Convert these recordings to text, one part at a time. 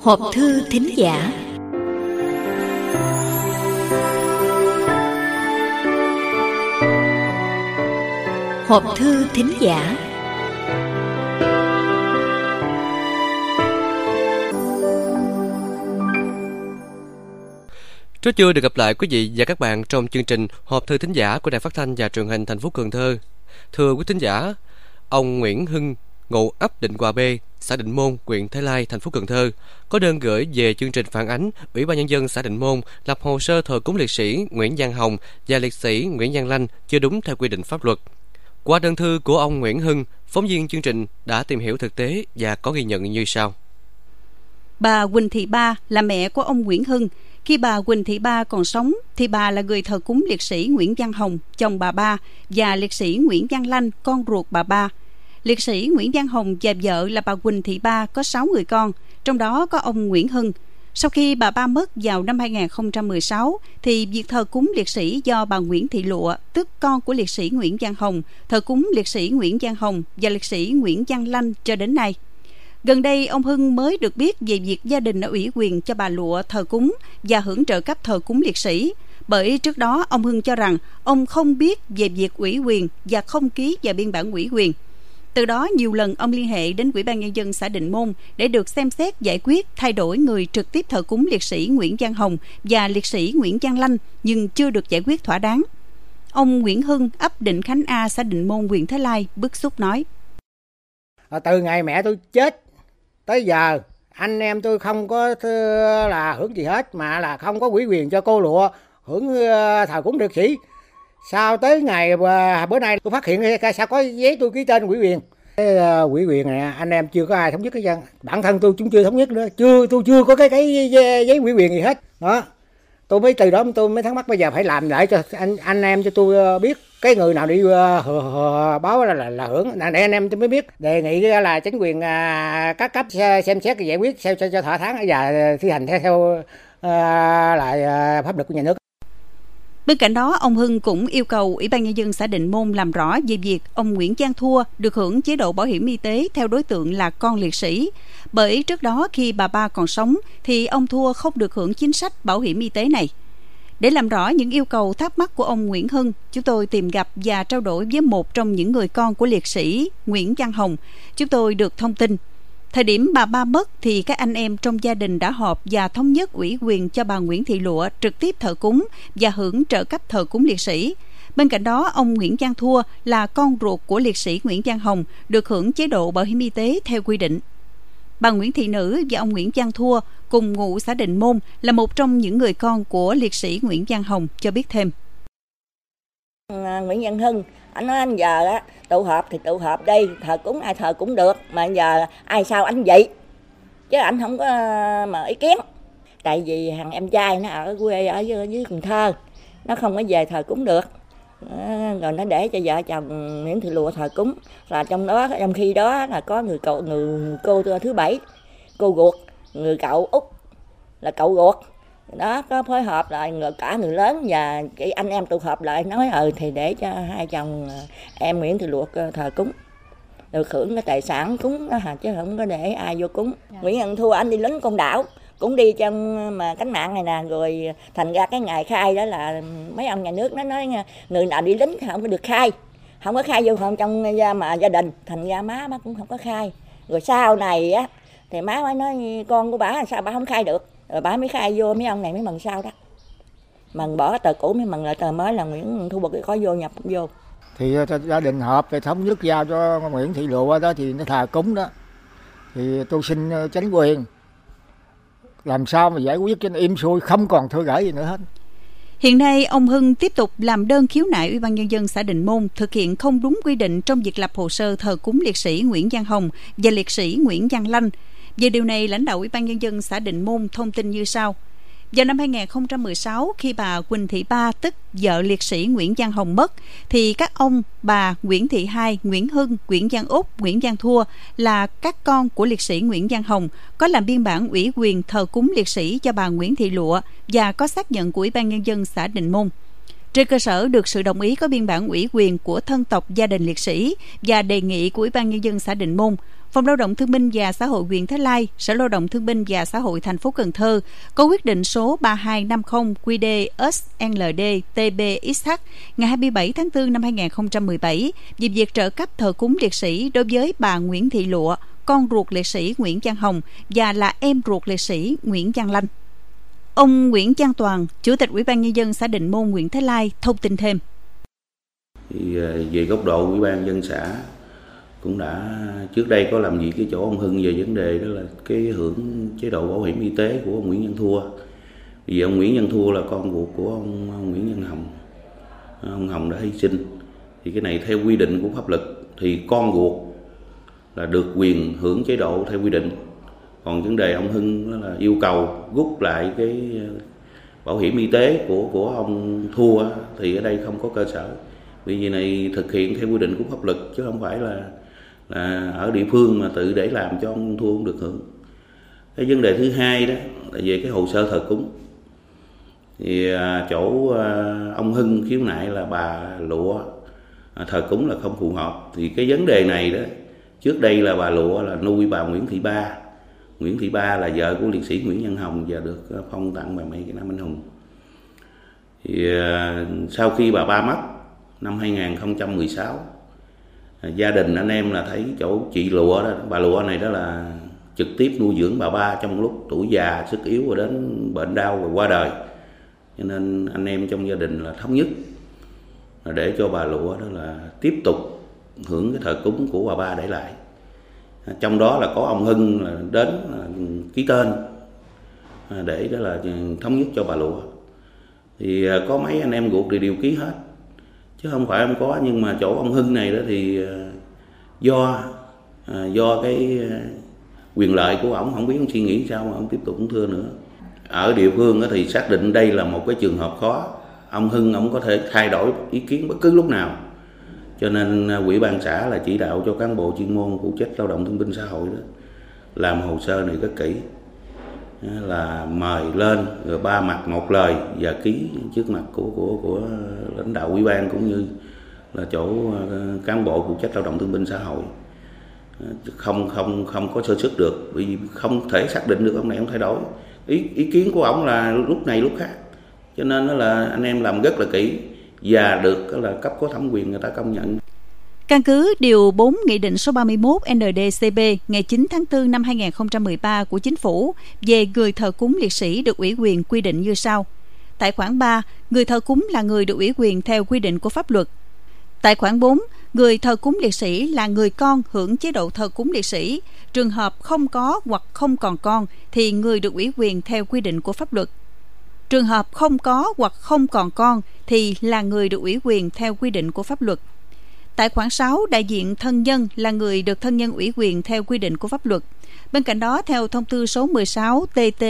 Hộp thư thính giả. Hộp thư thính giả. Rất vui được gặp lại quý vị và các bạn trong chương trình Hộp thư thính giả của Đài Phát thanh và Truyền hình thành phố Cần Thơ. Thưa quý thính giả, ông Nguyễn Hưng, ngụ ấp Định Hòa B, xã Định Môn, huyện Thới Lai, thành phố Cần Thơ, có đơn gửi về chương trình phản ánh Ủy ban Nhân dân xã Định Môn lập hồ sơ thờ cúng liệt sĩ Nguyễn Văn Hồng và liệt sĩ Nguyễn Văn Lanh chưa đúng theo quy định pháp luật. Qua đơn thư của ông Nguyễn Hưng, phóng viên chương trình đã tìm hiểu thực tế và có ghi nhận như sau. Bà Huỳnh Thị Ba là mẹ của ông Nguyễn Hưng. Khi bà Huỳnh Thị Ba còn sống thì bà là người thờ cúng liệt sĩ Nguyễn Văn Hồng, chồng bà Ba, và liệt sĩ Nguyễn Văn Lanh, con ruột bà Ba. Liệt sĩ Nguyễn Văn Hồng và vợ là bà Huỳnh Thị Ba có 6 người con, trong đó có ông Nguyễn Hưng. Sau khi bà Ba mất vào năm 2016, thì việc thờ cúng liệt sĩ do bà Nguyễn Thị Lụa, tức con của liệt sĩ Nguyễn Văn Hồng, thờ cúng liệt sĩ Nguyễn Văn Hồng và liệt sĩ Nguyễn Văn Lanh cho đến nay. Gần đây, ông Hưng mới được biết về việc gia đình đã ủy quyền cho bà Lụa thờ cúng và hưởng trợ cấp thờ cúng liệt sĩ. Bởi trước đó, ông Hưng cho rằng ông không biết về việc ủy quyền và không ký vào biên bản ủy quyền. Từ đó, nhiều lần ông liên hệ đến Ủy ban Nhân dân xã Định Môn để được xem xét giải quyết thay đổi người trực tiếp thờ cúng liệt sĩ Nguyễn Văn Hồng và liệt sĩ Nguyễn Văn Lanh, nhưng chưa được giải quyết thỏa đáng. Ông Nguyễn Hưng, ấp Định Khánh A, xã Định Môn, huyện Thới Lai, bức xúc nói: Từ ngày mẹ tôi chết tới giờ, anh em tôi không có là hưởng gì hết, mà là không có ủy quyền cho cô Lụa hưởng thờ cúng liệt sĩ. Sao tới ngày bữa nay tôi phát hiện sao có giấy tôi ký tên ủy quyền. Ủy quyền này anh em chưa có ai thống nhất cái dân, bản thân tôi cũng chưa thống nhất nữa, tôi chưa có cái giấy ủy quyền gì hết. Đó, tôi mới từ đó tôi mới thắc mắc bây giờ phải làm lại cho anh em cho tôi biết cái người nào đi báo là hưởng, để anh em tôi mới biết. Đề nghị là chính quyền các cấp xem xét giải quyết sao cho thỏa đáng và thi hành theo lại pháp luật của nhà nước. Bên cạnh đó, ông Hưng cũng yêu cầu Ủy ban Nhân dân xã Định Môn làm rõ về việc ông Nguyễn Văn Thua được hưởng chế độ bảo hiểm y tế theo đối tượng là con liệt sĩ. Bởi trước đó khi bà Ba còn sống thì ông Thua không được hưởng chính sách bảo hiểm y tế này. Để làm rõ những yêu cầu thắc mắc của ông Nguyễn Hưng, chúng tôi tìm gặp và trao đổi với một trong những người con của liệt sĩ Nguyễn Văn Hồng. Chúng tôi được thông tin, thời điểm bà Ba mất thì các anh em trong gia đình đã họp và thống nhất ủy quyền cho bà Nguyễn Thị Lụa trực tiếp thờ cúng và hưởng trợ cấp thờ cúng liệt sĩ. Bên cạnh đó, ông Nguyễn Văn Thua là con ruột của liệt sĩ Nguyễn Văn Hồng được hưởng chế độ bảo hiểm y tế theo quy định. Bà Nguyễn Thị Nữ và ông Nguyễn Văn Thua cùng ngụ xã Định Môn là một trong những người con của liệt sĩ Nguyễn Văn Hồng cho biết thêm. Nguyễn Văn Hưng, anh nói anh giờ á, tụ họp thì tụ họp đi, thờ cúng ai thờ cũng được, mà giờ ai sao anh vậy, chứ anh không có mà ý kiến. Tại vì thằng em trai nó ở quê ở dưới Cần Thơ, nó không có về thờ cúng được, rồi nó để cho vợ chồng Nguyễn Thị Lụa thờ cúng. Là trong khi đó là có người cô thứ bảy, cô ruột, người cậu út là cậu ruột đó, có phối hợp lại cả người lớn và cái anh em tụ họp lại nói thì để cho hai chồng em Nguyễn Thị Lụa thờ cúng, được hưởng cái tài sản cúng đó, chứ không có để ai vô cúng. Nguyễn Văn Thua anh đi lính Côn Đảo, cũng đi trong mà cánh mạng này nè, rồi thành ra cái ngày khai đó là mấy ông nhà nước nó nói người nào đi lính không có được khai, không có khai vô trong mà gia đình, thành ra má cũng không có khai. Rồi sau này á thì má mới nói con của bà sao bà không khai được, rồi bà mới khai vô, mấy ông này mới mừng sau đó, mừng bỏ cái tờ cũ mới mừng lại tờ mới là Nguyễn Thu Bực có vô nhập cũng vô. Thì gia đình họp thì thống nhất giao cho Nguyễn Thị Lụa đó thì nó thờ cúng đó, thì tôi xin chánh quyền làm sao mà giải quyết cho nó im xuôi, không còn thư gửi gì nữa hết. Hiện nay, ông Hưng tiếp tục làm đơn khiếu nại Ủy ban Nhân dân xã Định Môn thực hiện không đúng quy định trong việc lập hồ sơ thờ cúng liệt sĩ Nguyễn Văn Hồng và liệt sĩ Nguyễn Văn Lanh. Về điều này, lãnh đạo Ủy ban Nhân dân xã Định Môn thông tin như sau. Vào năm 2016, khi bà Huỳnh Thị Ba, tức vợ liệt sĩ Nguyễn Văn Hồng mất, thì các ông, bà Nguyễn Thị Hai, Nguyễn Hưng, Nguyễn Văn Út, Nguyễn Văn Thua là các con của liệt sĩ Nguyễn Văn Hồng có làm biên bản ủy quyền thờ cúng liệt sĩ cho bà Nguyễn Thị Lụa và có xác nhận của Ủy ban Nhân dân xã Định Môn. Trên cơ sở được sự đồng ý có biên bản ủy quyền của thân tộc gia đình liệt sĩ và đề nghị của Ủy ban Nhân dân xã Định Môn, Phòng Lao động Thương binh và Xã hội huyện Thới Lai, Sở Lao động Thương binh và Xã hội thành phố Cần Thơ có quyết định số 3250 QĐ-SLD-TB-XH ngày 27 tháng 4 năm 2017 về việc trợ cấp thờ cúng liệt sĩ đối với bà Nguyễn Thị Lụa, con ruột liệt sĩ Nguyễn Văn Hồng và là em ruột liệt sĩ Nguyễn Văn Lanh. Ông Nguyễn Văn Toàn, Chủ tịch Ủy ban Nhân dân xã Định Môn, huyện Thới Lai thông tin thêm. Về góc độ Ủy ban Nhân dân xã cũng đã trước đây có làm việc cái chỗ ông Hưng về vấn đề đó là cái hưởng chế độ bảo hiểm y tế của ông Nguyễn Văn Thua. Vì ông Nguyễn Văn Thua là con ruột của ông Nguyễn Văn Hồng. Ông Hồng đã hy sinh. Thì cái này theo quy định của pháp luật thì con ruột là được quyền hưởng chế độ theo quy định. Còn vấn đề ông Hưng là yêu cầu rút lại cái bảo hiểm y tế của ông Thua thì ở đây không có cơ sở. Vì vậy này thực hiện theo quy định của pháp luật chứ không phải là ở địa phương mà tự để làm cho ông Thua không được hưởng. Cái vấn đề thứ hai đó là về cái hồ sơ thờ cúng. Thì chỗ ông Hưng khiếu nại là bà Lụa thờ cúng là không phù hợp. Thì cái vấn đề này đó, trước đây là bà Lụa là nuôi bà Nguyễn Thị Ba. Nguyễn Thị Ba là vợ của liệt sĩ Nguyễn Văn Hồng và được phong tặng bà Mẹ Việt Nam anh hùng. Thì sau khi bà Ba mất năm 2016, gia đình anh em là thấy chỗ chị Lụa đó, bà Lụa này đó là trực tiếp nuôi dưỡng bà Ba trong lúc tuổi già sức yếu và đến bệnh đau và qua đời. Cho nên anh em trong gia đình là thống nhất là để cho bà Lụa đó là tiếp tục hưởng cái thờ cúng của bà Ba để lại. Trong đó là có ông Hưng là đến ký tên để đó là thống nhất cho bà Lụa. Thì có mấy anh em ruột thì đều ký hết chứ không phải không có, nhưng mà chỗ ông Hưng này đó thì do cái quyền lợi của ổng, không biết ông suy nghĩ sao mà ông tiếp tục không thưa nữa. Ở địa phương thì xác định đây là một cái trường hợp khó, ông Hưng ông có thể thay đổi ý kiến bất cứ lúc nào. Cho nên Ủy ban xã là chỉ đạo cho cán bộ chuyên môn phụ trách lao động thương binh xã hội đó làm hồ sơ này rất kỹ, là mời lên rồi ba mặt một lời và ký trước mặt của lãnh đạo ủy ban cũng như là chỗ cán bộ phụ trách lao động thương binh xã hội. Không có sơ xuất được, vì không thể xác định được ông này ông thay đổi ý kiến của ông là lúc này lúc khác. Cho nên là anh em làm rất là kỹ và được là cấp có thẩm quyền người ta công nhận. Căn cứ Điều 4 Nghị định số 31 NĐ-CP ngày 9 tháng 4 năm 2013 của Chính phủ về người thờ cúng liệt sĩ được ủy quyền quy định như sau. Tại khoản 3, người thờ cúng là người được ủy quyền theo quy định của pháp luật. Tại khoản 4, người thờ cúng liệt sĩ là người con hưởng chế độ thờ cúng liệt sĩ. Trường hợp không có hoặc không còn con thì người được ủy quyền theo quy định của pháp luật. Trường hợp không có hoặc không còn con thì là người được ủy quyền theo quy định của pháp luật. Tại khoản 6, đại diện thân nhân là người được thân nhân ủy quyền theo quy định của pháp luật. Bên cạnh đó, theo thông tư số 16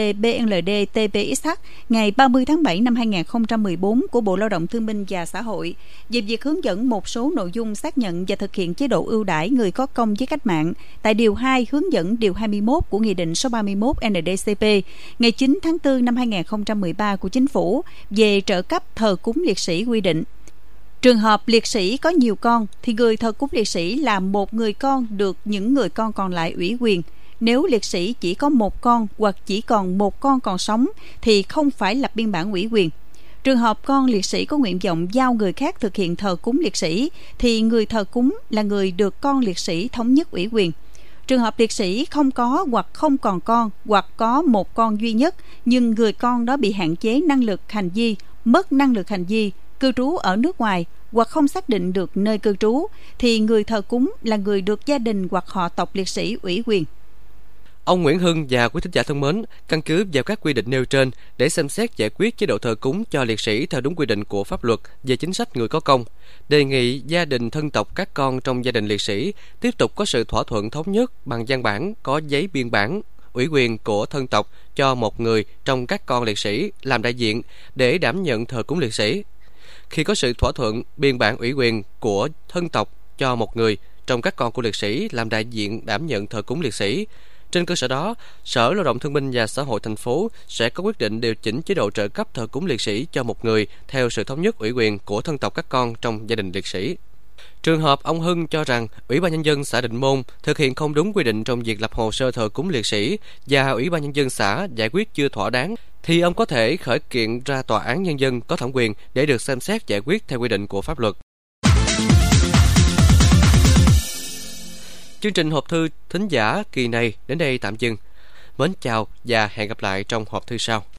TT-BNLD-TB-XH ngày 30 tháng 7 năm 2014 của Bộ Lao động Thương binh và Xã hội về việc hướng dẫn một số nội dung xác nhận và thực hiện chế độ ưu đãi người có công với cách mạng, tại Điều 2 hướng dẫn Điều 21 của Nghị định số 31 NĐ-CP ngày 9 tháng 4 năm 2013 của Chính phủ về trợ cấp thờ cúng liệt sĩ quy định. Trường hợp liệt sĩ có nhiều con thì người thờ cúng liệt sĩ là một người con được những người con còn lại ủy quyền. Nếu liệt sĩ chỉ có một con hoặc chỉ còn một con còn sống thì không phải lập biên bản ủy quyền. Trường hợp con liệt sĩ có nguyện vọng giao người khác thực hiện thờ cúng liệt sĩ thì người thờ cúng là người được con liệt sĩ thống nhất ủy quyền. Trường hợp liệt sĩ không có hoặc không còn con hoặc có một con duy nhất nhưng người con đó bị hạn chế năng lực hành vi, mất năng lực hành vi, cư trú ở nước ngoài hoặc không xác định được nơi cư trú thì người thờ cúng là người được gia đình hoặc họ tộc liệt sĩ ủy quyền. Ông Nguyễn Hưng và quý thính giả thân mến, căn cứ vào các quy định nêu trên để xem xét giải quyết chế độ thờ cúng cho liệt sĩ theo đúng quy định của pháp luật về chính sách người có công, đề nghị gia đình thân tộc các con trong gia đình liệt sĩ tiếp tục có sự thỏa thuận thống nhất bằng văn bản có giấy biên bản ủy quyền của thân tộc cho một người trong các con liệt sĩ làm đại diện để đảm nhận thờ cúng liệt sĩ. Khi có sự thỏa thuận biên bản ủy quyền của thân tộc cho một người trong các con của liệt sĩ làm đại diện đảm nhận thờ cúng liệt sĩ, Trên cơ sở đó, Sở Lao động Thương binh và Xã hội thành phố sẽ có quyết định điều chỉnh chế độ trợ cấp thờ cúng liệt sĩ cho một người theo sự thống nhất ủy quyền của thân tộc các con trong gia đình liệt sĩ. Trường hợp ông Hưng cho rằng Ủy ban Nhân dân xã Định Môn thực hiện không đúng quy định trong việc lập hồ sơ thờ cúng liệt sĩ và Ủy ban Nhân dân xã giải quyết chưa thỏa đáng, thì ông có thể khởi kiện ra Tòa án Nhân dân có thẩm quyền để được xem xét giải quyết theo quy định của pháp luật. Chương trình hộp thư thính giả kỳ này đến đây tạm dừng. Mến chào và hẹn gặp lại trong hộp thư sau.